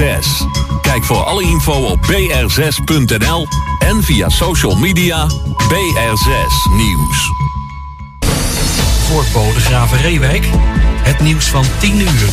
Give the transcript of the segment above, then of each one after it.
BR6. Kijk voor alle info op br6.nl en via social media BR6 Nieuws. Voor Bodegraven-Reewijk, het nieuws van 10 uur.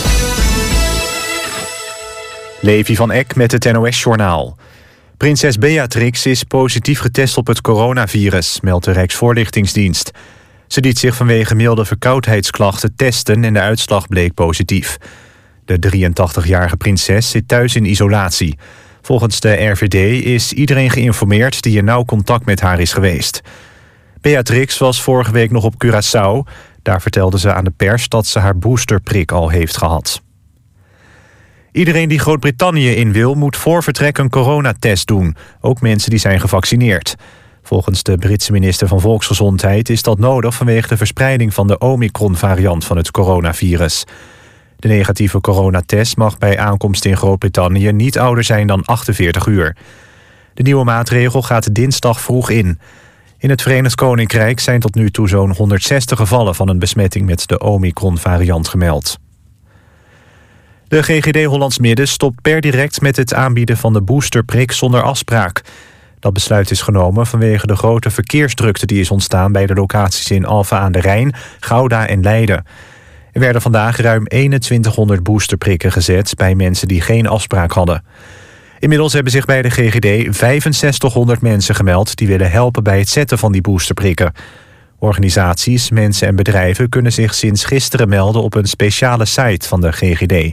Levi van Eck met het NOS-journaal. Prinses Beatrix is positief getest op het coronavirus, meldt de Rijksvoorlichtingsdienst. Ze liet zich vanwege milde verkoudheidsklachten testen en de uitslag bleek positief. De 83-jarige prinses zit thuis in isolatie. Volgens de RVD is iedereen geïnformeerd die in nauw contact met haar is geweest. Beatrix was vorige week nog op Curaçao. Daar vertelde ze aan de pers dat ze haar boosterprik al heeft gehad. Iedereen die Groot-Brittannië in wil, moet voor vertrek een coronatest doen. Ook mensen die zijn gevaccineerd. Volgens de Britse minister van Volksgezondheid is dat nodig vanwege de verspreiding van de Omicron-variant van het coronavirus. De negatieve coronatest mag bij aankomst in Groot-Brittannië niet ouder zijn dan 48 uur. De nieuwe maatregel gaat dinsdag vroeg in. In het Verenigd Koninkrijk zijn tot nu toe zo'n 160 gevallen van een besmetting met de Omicron-variant gemeld. De GGD Hollands Midden stopt per direct met het aanbieden van de boosterprik zonder afspraak. Dat besluit is genomen vanwege de grote verkeersdrukte die is ontstaan bij de locaties in Alphen aan de Rijn, Gouda en Leiden. Er werden vandaag ruim 2100 boosterprikken gezet bij mensen die geen afspraak hadden. Inmiddels hebben zich bij de GGD 6500 mensen gemeld die willen helpen bij het zetten van die boosterprikken. Organisaties, mensen en bedrijven kunnen zich sinds gisteren melden op een speciale site van de GGD.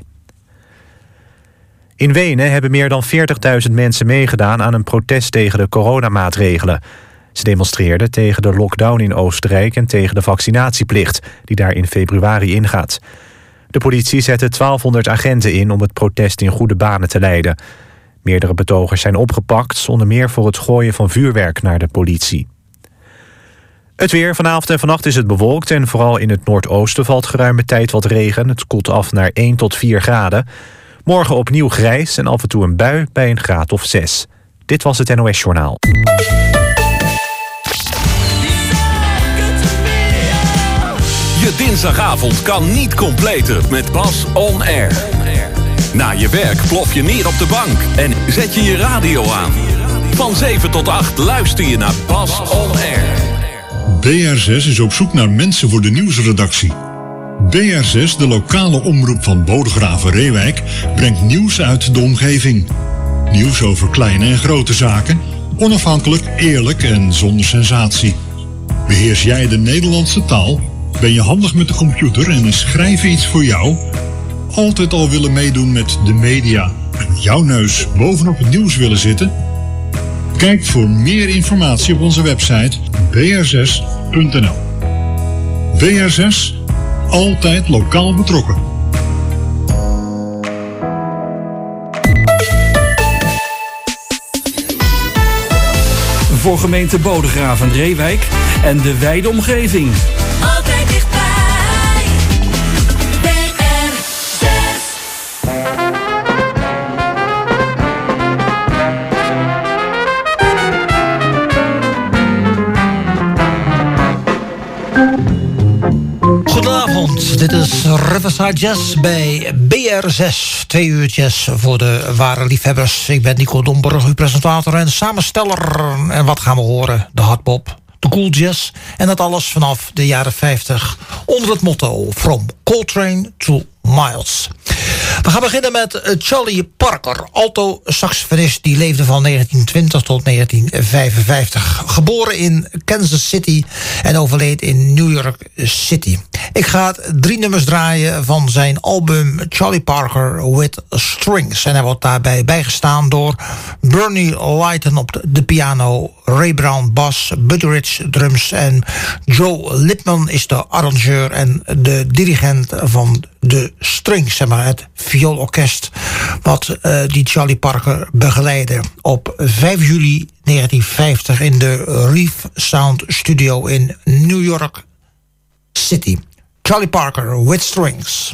In Wenen hebben meer dan 40.000 mensen meegedaan aan een protest tegen de coronamaatregelen. Ze demonstreerden tegen de lockdown in Oostenrijk en tegen de vaccinatieplicht, die daar in februari ingaat. De politie zette 1200 agenten in om het protest in goede banen te leiden. Meerdere betogers zijn opgepakt, onder meer voor het gooien van vuurwerk naar de politie. Het weer. Vanavond en vannacht is het bewolkt en vooral in het noordoosten valt geruime tijd wat regen. Het koelt af naar 1 tot 4 graden. Morgen opnieuw grijs en af en toe een bui bij een graad of 6. Dit was het NOS-journaal. Je dinsdagavond kan niet completer met Bas On Air. Na je werk plof je neer op de bank en zet je je radio aan. Van 7 tot 8 luister je naar Bas On Air. BR6 is op zoek naar mensen voor de nieuwsredactie. BR6, de lokale omroep van Bodegraven-Reewijk, brengt nieuws uit de omgeving. Nieuws over kleine en grote zaken, onafhankelijk, eerlijk en zonder sensatie. Beheers jij de Nederlandse taal? Ben je handig met de computer en is schrijven iets voor jou? Altijd al willen meedoen met de media en jouw neus bovenop het nieuws willen zitten? Kijk voor meer informatie op onze website br6.nl. BR6, altijd lokaal betrokken. Voor gemeente Bodegraven-Reewijk en de wijde omgeving. Altijd dichtbij. BR6. Goedenavond, dit is Riverside Jazz bij BR6. 2 uurtjes voor de ware liefhebbers. Ik ben Nico Domburg, uw presentator en samensteller. En wat gaan we horen? De hardbop, de cool jazz en dat alles vanaf de jaren 50 onder het motto From Coltrane to Miles. We gaan beginnen met Charlie Parker, alto-saxofonist die leefde van 1920 tot 1955. Geboren in Kansas City en overleed in New York City. Ik ga 3 nummers draaien van zijn album Charlie Parker with Strings. En hij wordt daarbij bijgestaan door Bernie Lighton op de piano, Ray Brown bas, Buddy Rich drums en Joe Lipman is de arrangeur en de dirigent van de strings, zeg maar, het vioolorkest wat die Charlie Parker begeleidde op 5 juli 1950 in de Reef Sound Studio in New York City. Charlie Parker with Strings.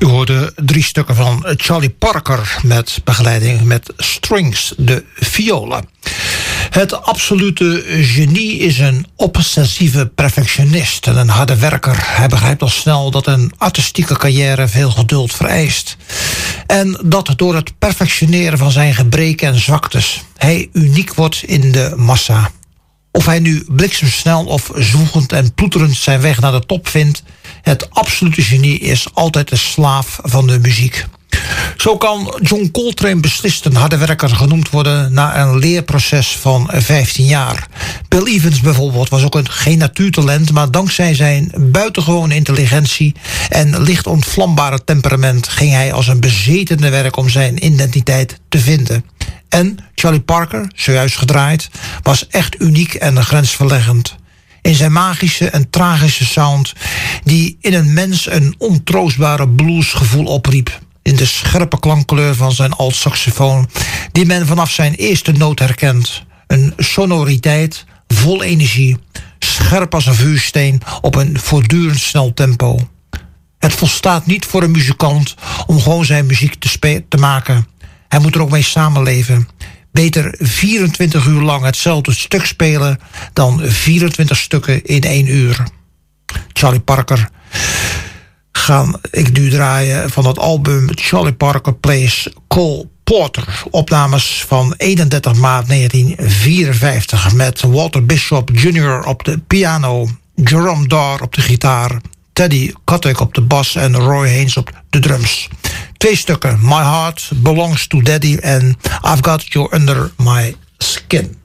U hoorde 3 stukken van Charlie Parker met begeleiding met strings, de violen. Het absolute genie is een obsessieve perfectionist en een harde werker. Hij begrijpt al snel dat een artistieke carrière veel geduld vereist. En dat door het perfectioneren van zijn gebreken en zwaktes hij uniek wordt in de massa. Of hij nu bliksemsnel of zwoegend en ploeterend zijn weg naar de top vindt, het absolute genie is altijd de slaaf van de muziek. Zo kan John Coltrane beslist een harde werker genoemd worden na een leerproces van 15 jaar. Bill Evans bijvoorbeeld was ook geen natuurtalent, maar dankzij zijn buitengewone intelligentie en licht ontvlambare temperament ging hij als een bezeten te werk om zijn identiteit te vinden. En Charlie Parker, zojuist gedraaid, was echt uniek en grensverleggend. In zijn magische en tragische sound die in een mens een ontroostbare bluesgevoel opriep. In de scherpe klankkleur van zijn altsaxofoon, die men vanaf zijn eerste noot herkent. Een sonoriteit vol energie, scherp als een vuursteen op een voortdurend snel tempo. Het volstaat niet voor een muzikant om gewoon zijn muziek te maken. Hij moet er ook mee samenleven. Beter 24 uur lang hetzelfde stuk spelen dan 24 stukken in 1 uur. Charlie Parker ga ik nu draaien van het album Charlie Parker Plays Cole Porter. Opnames van 31 maart 1954 met Walter Bishop Jr. op de piano, Jerome Darr op de gitaar, Teddy Kotick op de bas en Roy Haynes op de drums. 2 stukken, My Heart Belongs to Daddy en I've Got You Under My Skin.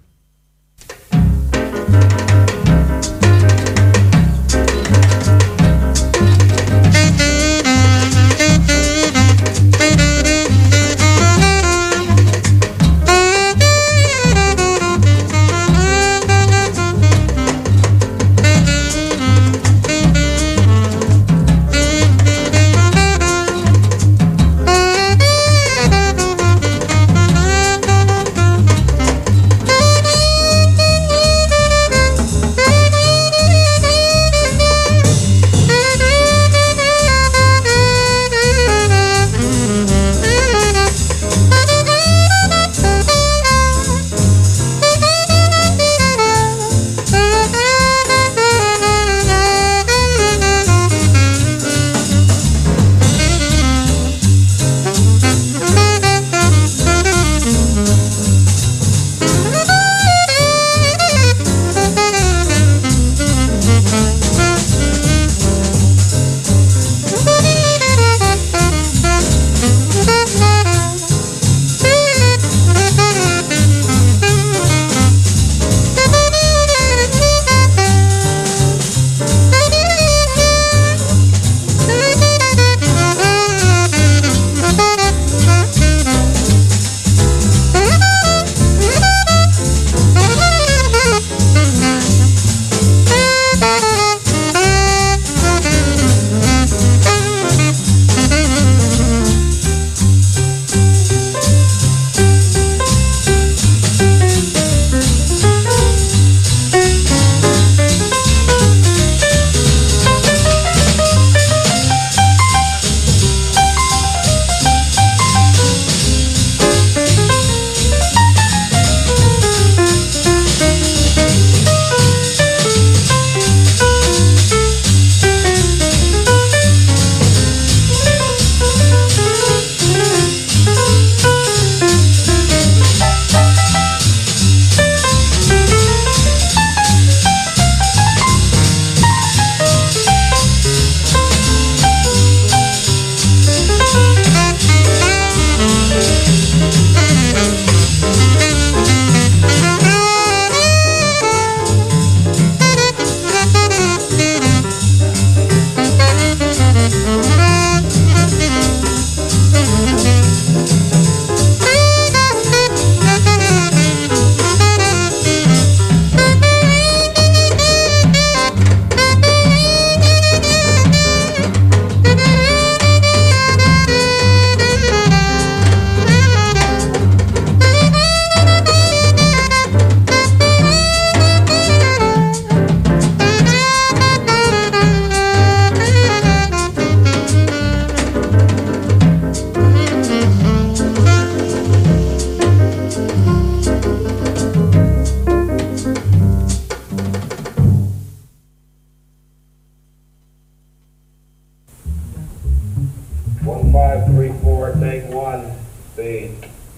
1534, take 1, speed.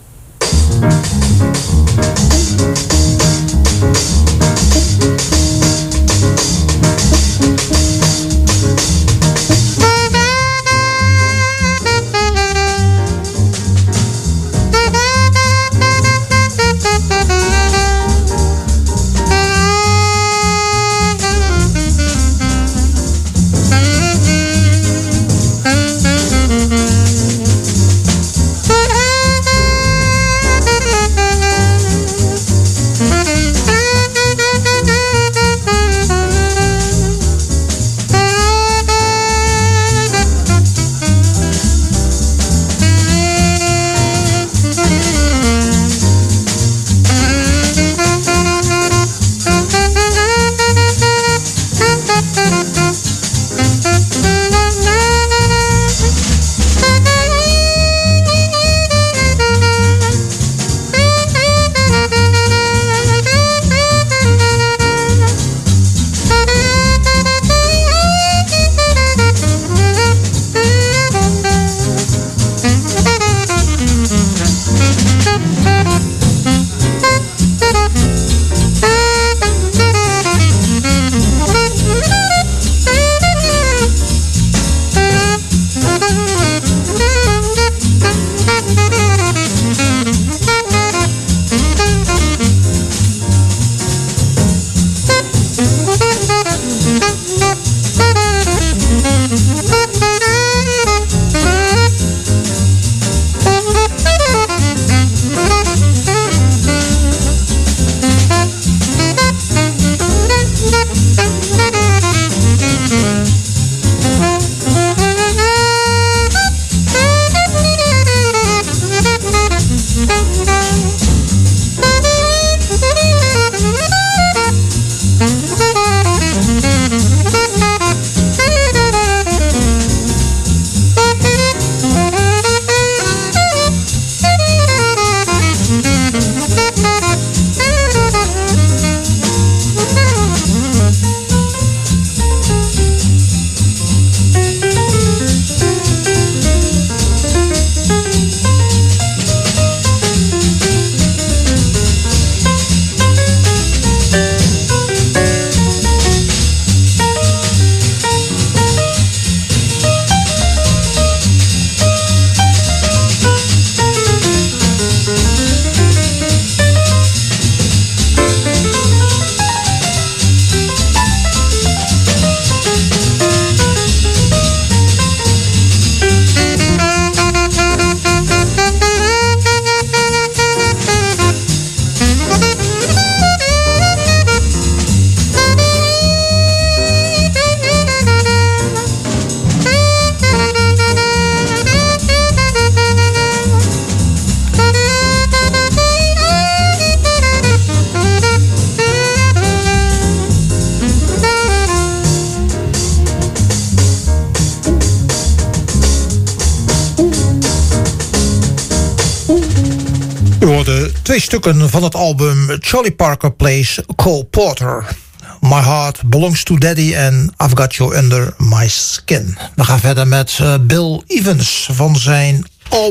Twee stukken van het album Charlie Parker Plays Cole Porter. My Heart Belongs to Daddy en I've Got You Under My Skin. We gaan verder met Bill Evans van zijn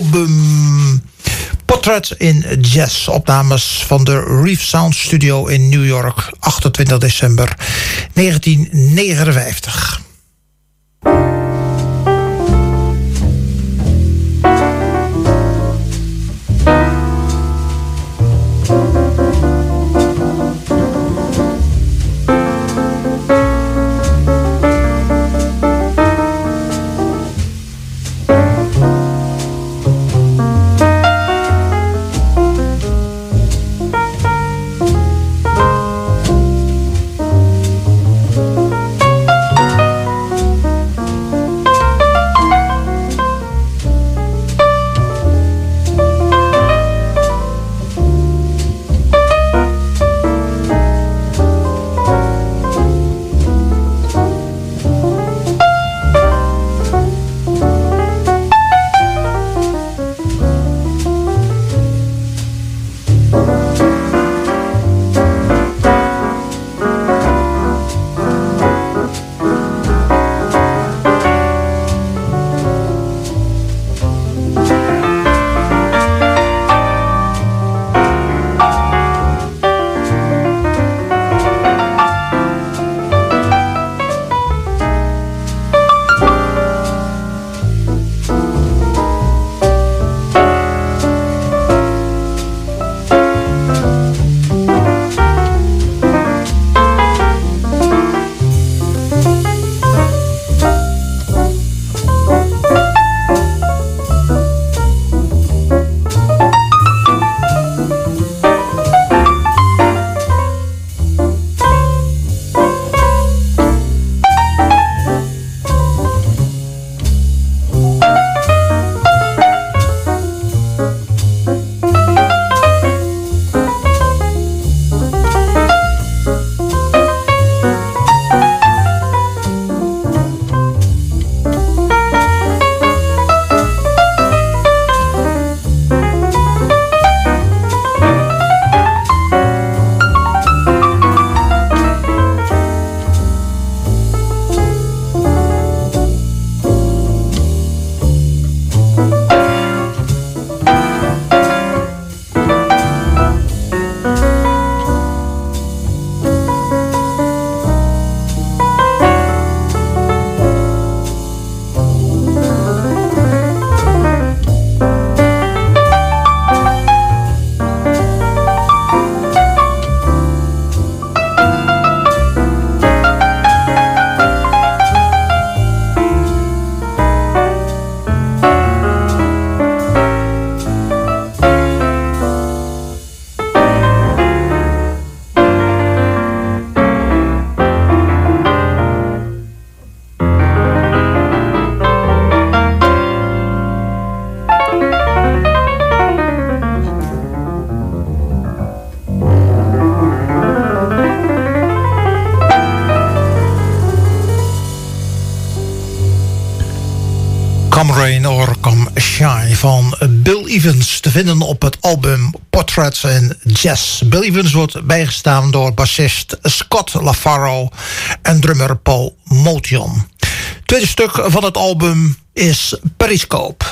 album Portrait in Jazz. Opnames van de Reef Sound Studio in New York, 28 december 1959. Come Rain or Come Shine van Bill Evans, te vinden op het album Portraits and Jazz. Bill Evans wordt bijgestaan door bassist Scott LaFaro en drummer Paul Motion. Tweede stuk van het album is Periscope.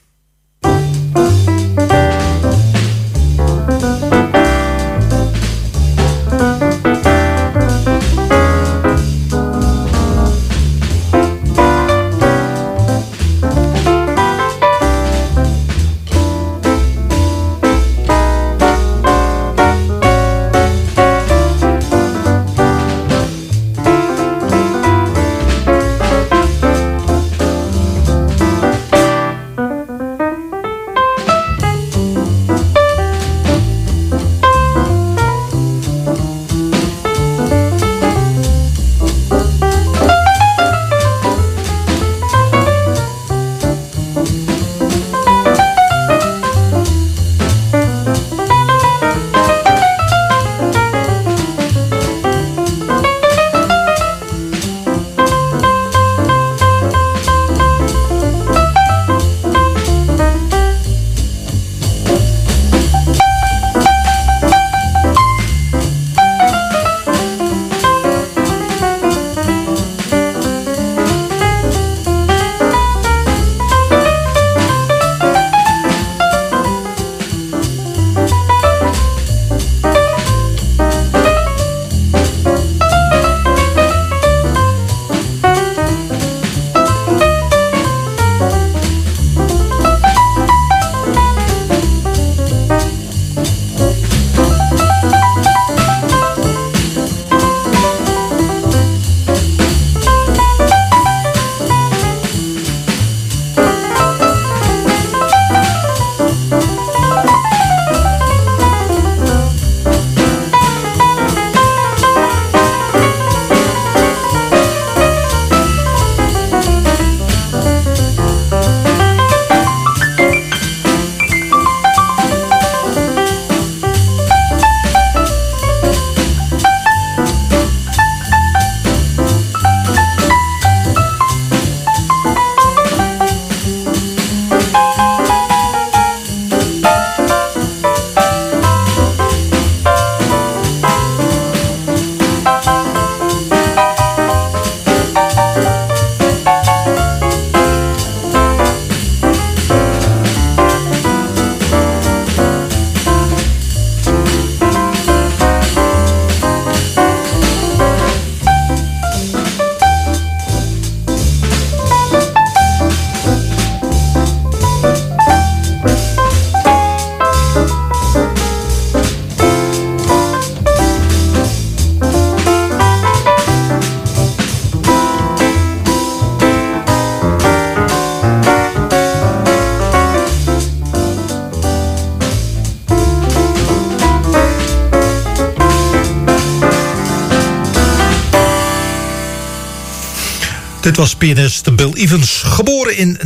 Dit was pianist Bill Evans, geboren in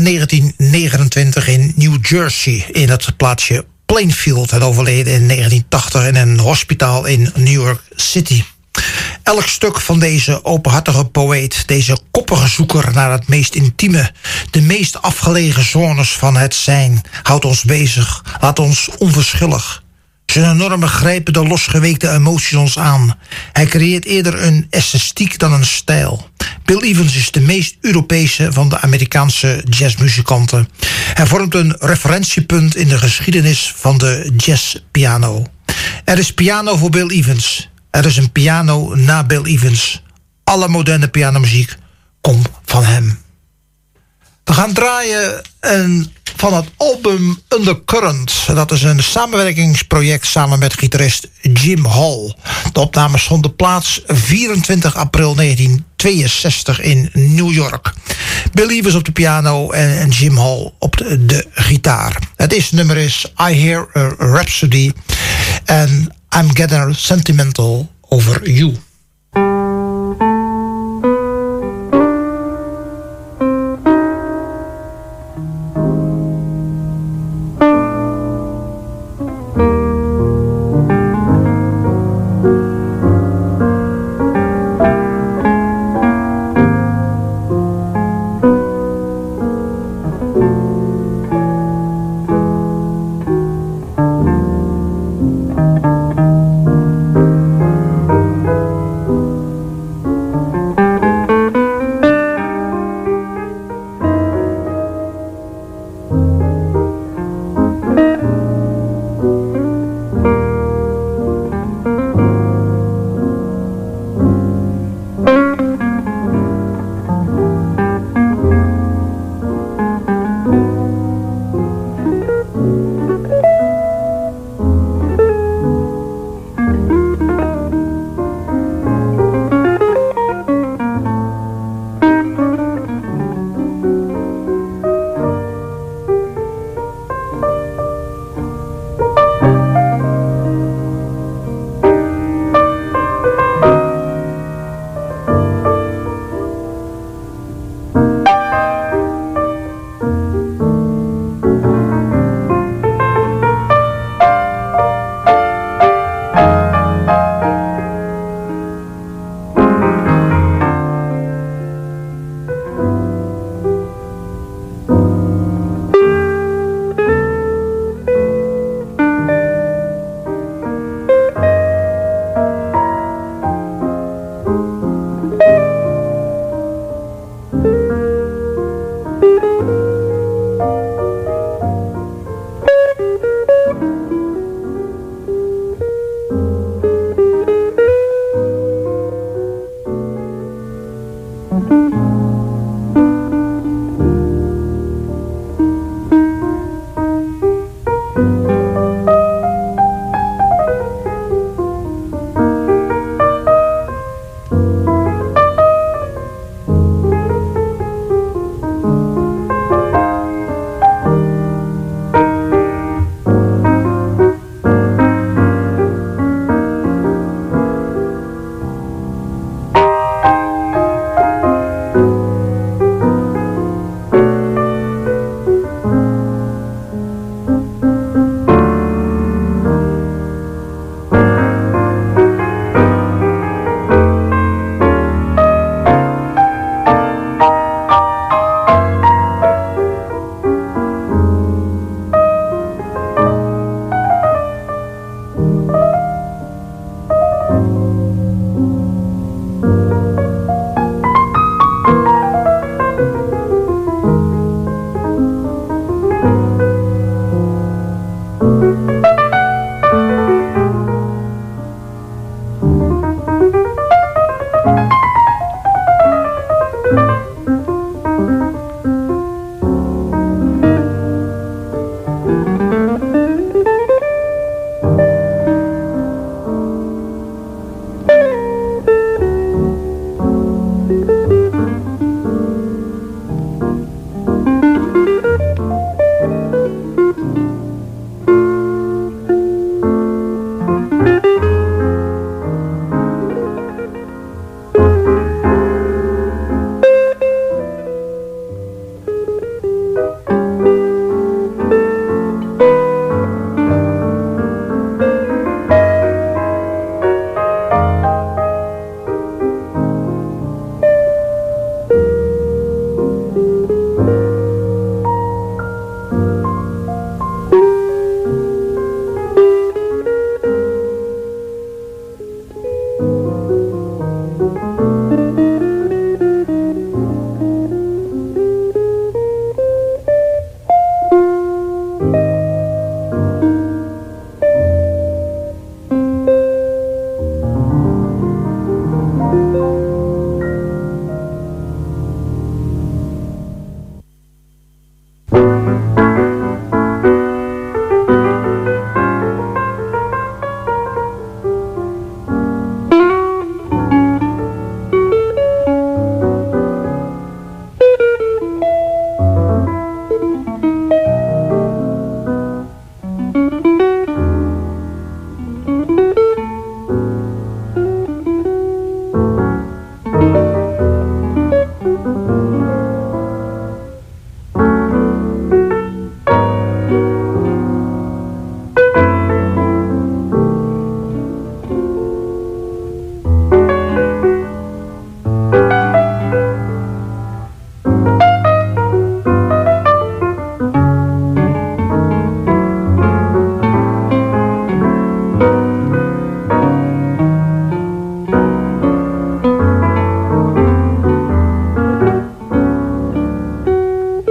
1929 in New Jersey in het plaatsje Plainfield en overleden in 1980 in een hospitaal in New York City. Elk stuk van deze openhartige poëet, deze koppige zoeker naar het meest intieme, de meest afgelegen zones van het zijn, houdt ons bezig, laat ons onverschillig. Zijn enorme grijpen de losgeweekte emoties ons aan. Hij creëert eerder een esthetiek dan een stijl. Bill Evans is de meest Europese van de Amerikaanse jazzmuzikanten. Hij vormt een referentiepunt in de geschiedenis van de jazzpiano. Er is piano voor Bill Evans. Er is een piano na Bill Evans. Alle moderne pianomuziek komt van hem. We gaan draaien van het album Undercurrent. Dat is een samenwerkingsproject samen met gitarist Jim Hall. De opnames vonden plaats 24 april 1962 in New York. Bill Evans op de piano en Jim Hall op de gitaar. Het eerste nummer is I Hear a Rhapsody en I'm Getting Sentimental Over You.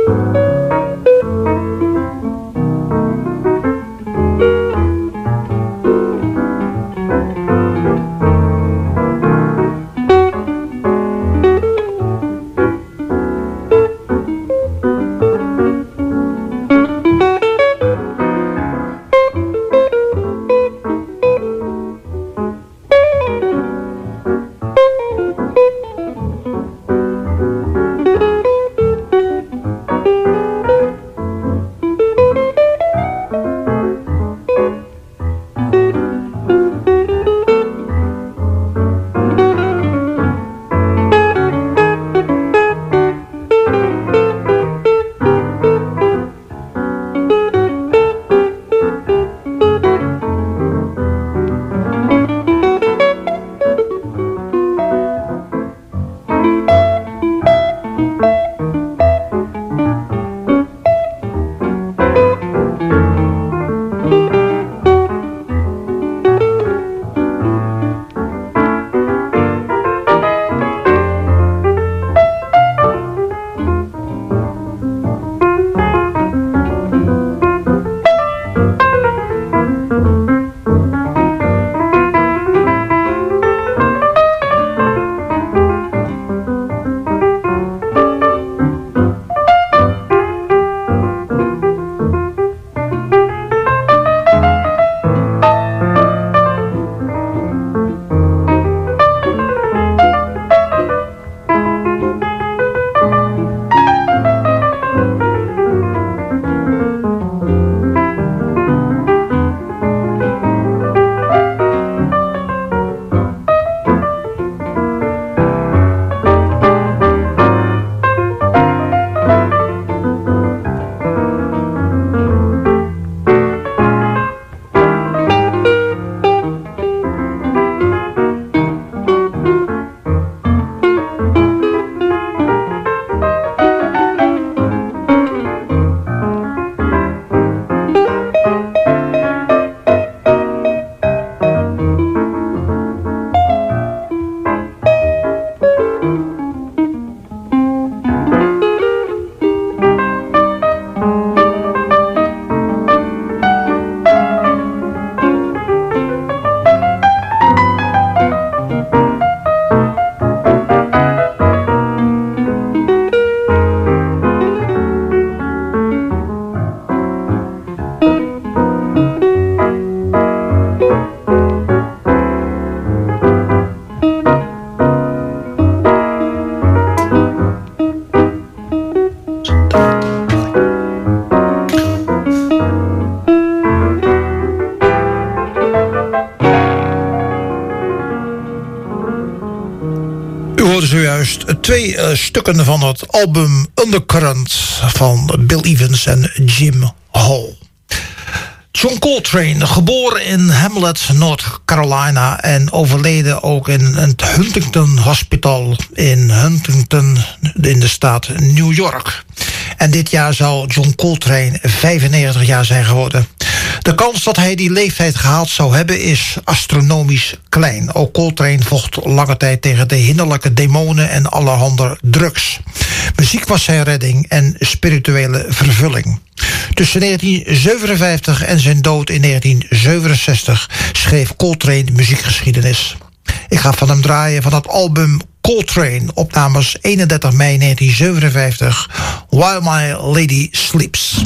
Zojuist twee stukken van het album Undercurrent van Bill Evans en Jim Hall. John Coltrane, geboren in Hamlet, North Carolina en overleden ook in het Huntington Hospital in Huntington in de staat New York. En dit jaar zou John Coltrane 95 jaar zijn geworden. De kans dat hij die leeftijd gehaald zou hebben is astronomisch klein. Ook Coltrane vocht lange tijd tegen de hinderlijke demonen en allerhande drugs. Muziek was zijn redding en spirituele vervulling. Tussen 1957 en zijn dood in 1967 schreef Coltrane muziekgeschiedenis. Ik ga van hem draaien van het album Coltrane, opnames 31 mei 1957, While My Lady Sleeps.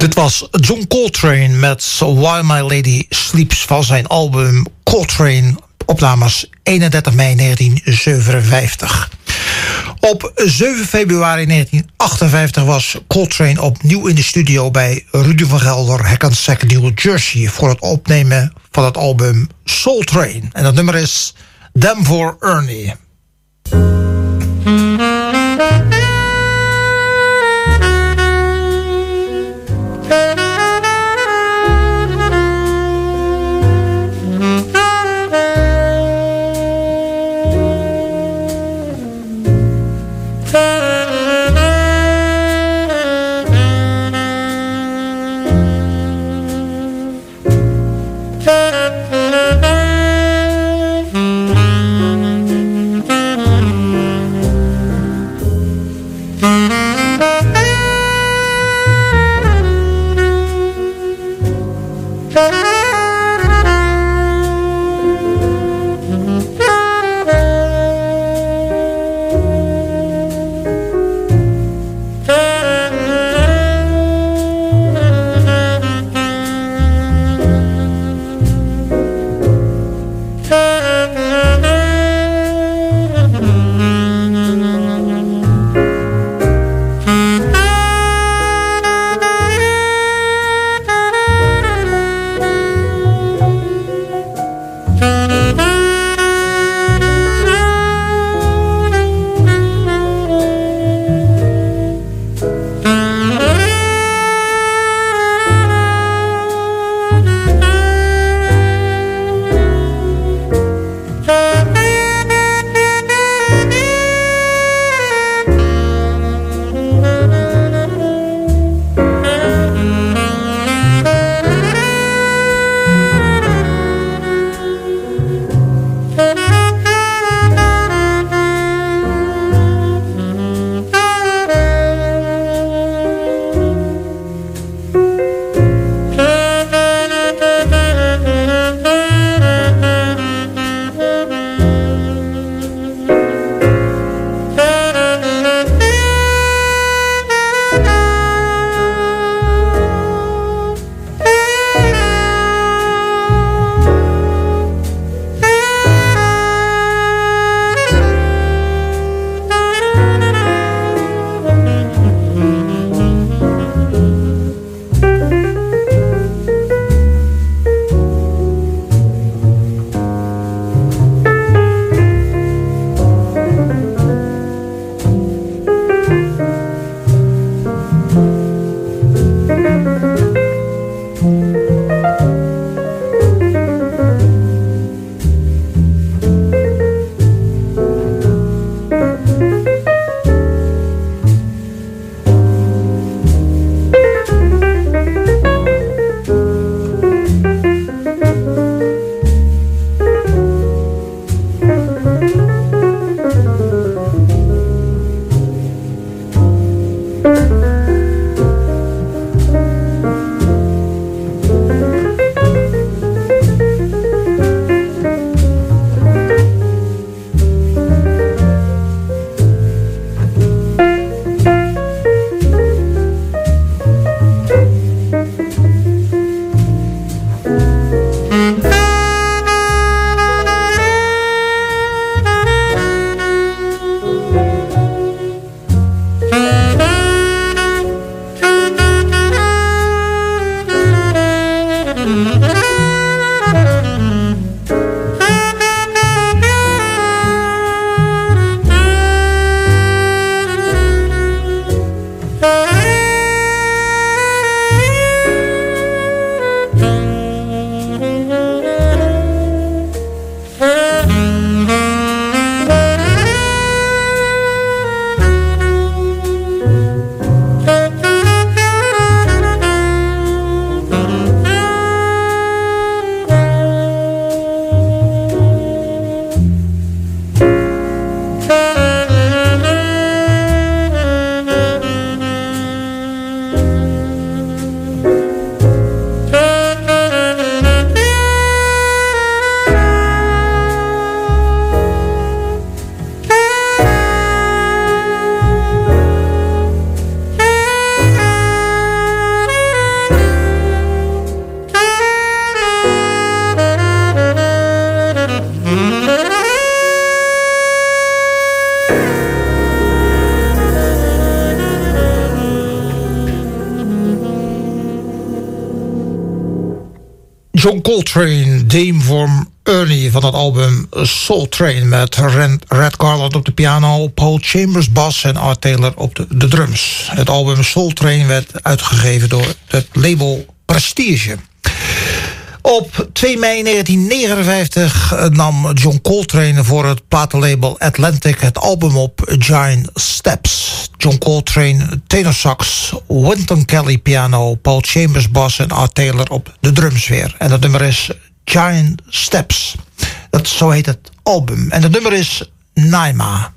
Dit was John Coltrane met While My Lady Sleeps van zijn album Coltrane, opnames 31 mei 1957. Op 7 februari 1958 was Coltrane opnieuw in de studio bij Rudy van Gelder, Hackensack, New Jersey, voor het opnemen van het album Soul Train. En dat nummer is Them for Ernie. John Coltrane, Dame from Ernie van het album Soul Train... met Red Garland op de piano, Paul Chambers bas en Art Taylor op de drums. Het album Soul Train werd uitgegeven door het label Prestige. Op 2 mei 1959 nam John Coltrane voor het platenlabel Atlantic het album op Giant Steps. John Coltrane tenorsax, Wynton Kelly piano, Paul Chambers bas en Art Taylor op de drums weer. En dat nummer is Giant Steps. Zo heet het album. En het nummer is Naima.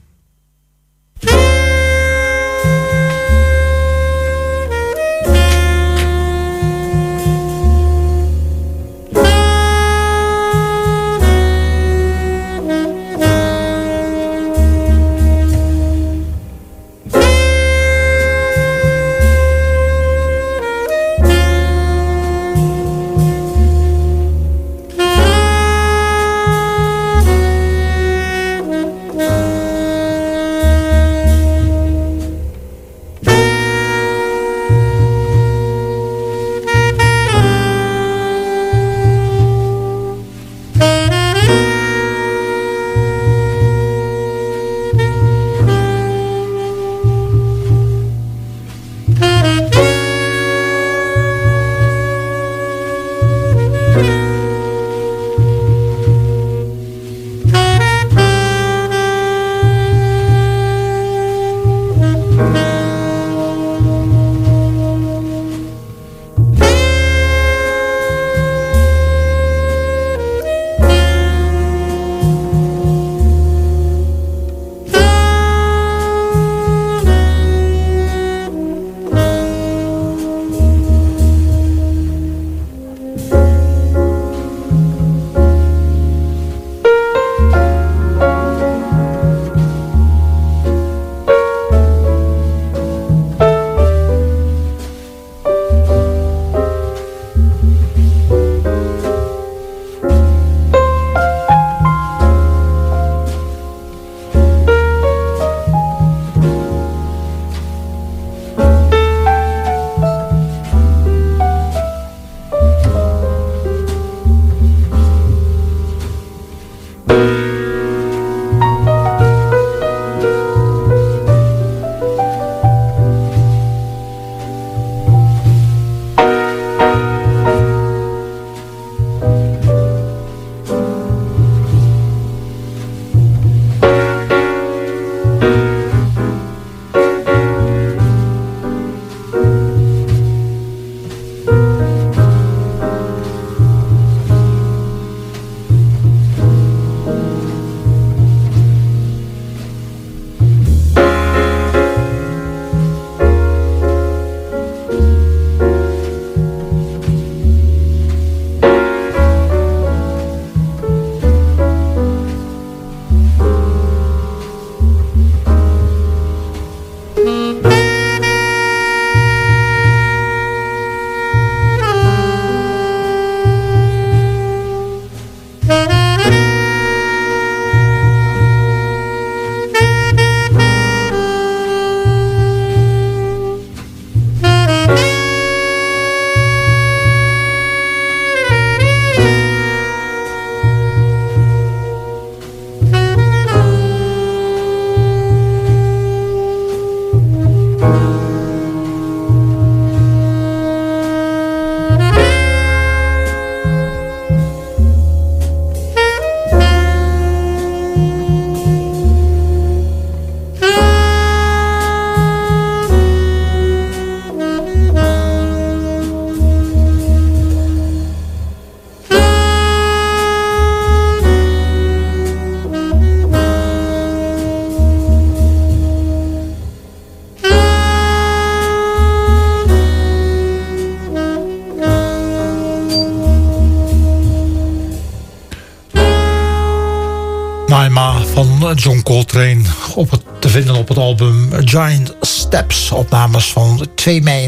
Naima van John Coltrane te vinden op het album Giant Steps, opnames van 2 mei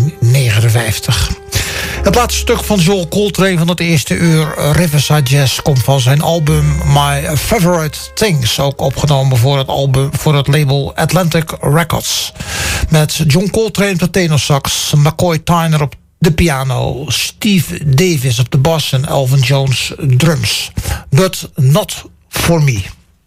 1959. Het laatste stuk van John Coltrane van het eerste uur, Riverside Jazz, komt van zijn album My Favorite Things, ook opgenomen voor het label Atlantic Records. Met John Coltrane op de tenorsax, McCoy Tyner op de piano, Steve Davis op de bas en Elvin Jones drums. But Not For Me.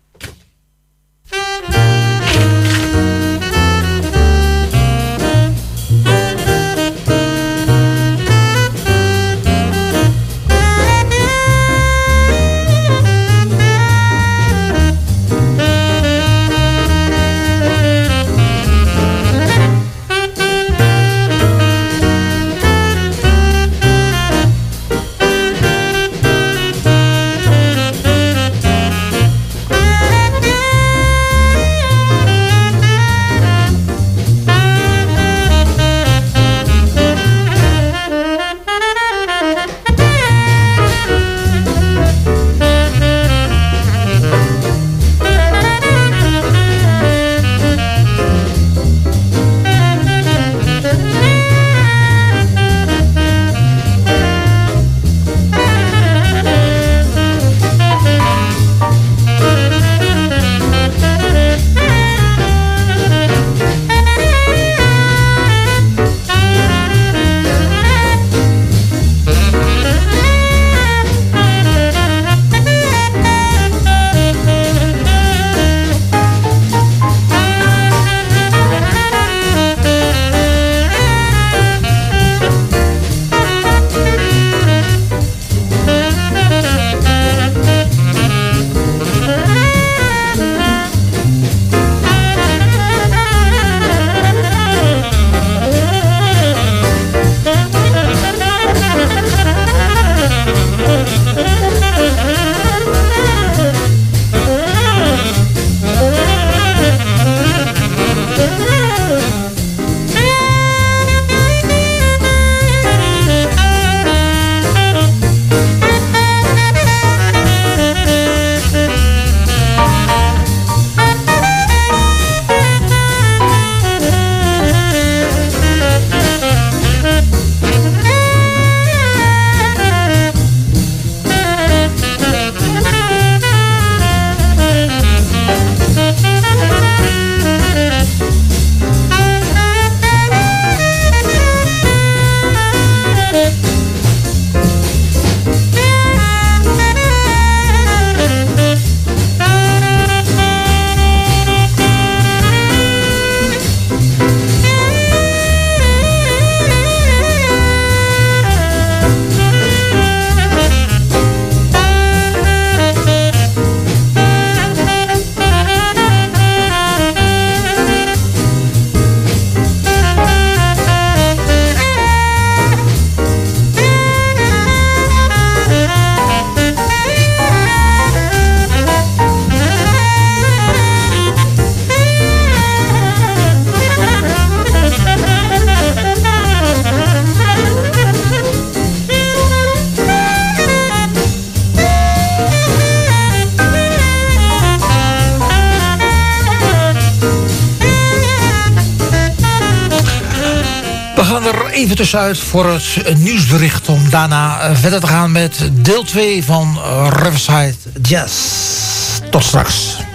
Even tussenuit voor het nieuwsbericht om daarna verder te gaan met deel 2 van Riverside Jazz. Tot straks.